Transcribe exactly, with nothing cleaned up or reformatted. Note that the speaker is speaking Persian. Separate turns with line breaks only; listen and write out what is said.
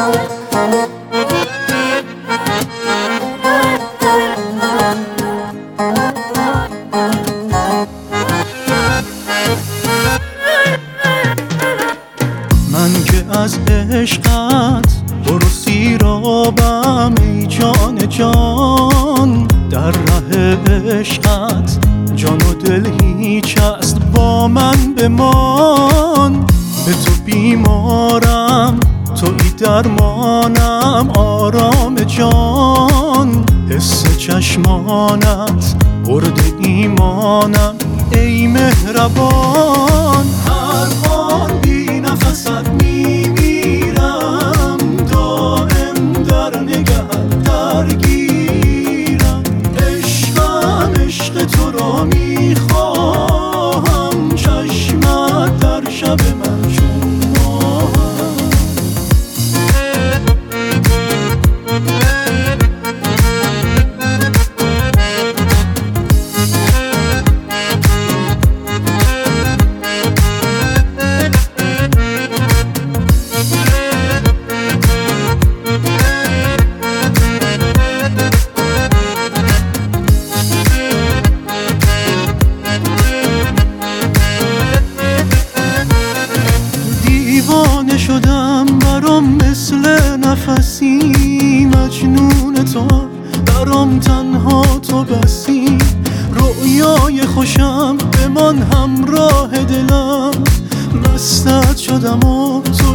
من که از عشقت برو سیرابم ای جان جان، در ره عشقت جان و دل هیچ است با من بمان. به تو بیمارم تویی درمانم آرام جان، حس چشمانت برد ایمانم ای مهربان. هر آن بی نفست میمیرم، دائم در نگهت درگیرم. عشقم عشق تو را میخواهم، چشمت در شب من چون ماهم. دیوانه شدم برام مثل نفسی، مجنون تو برام تنها تو بسی. رؤیای خوشم بمان همراه دلم، مستت شدم و تو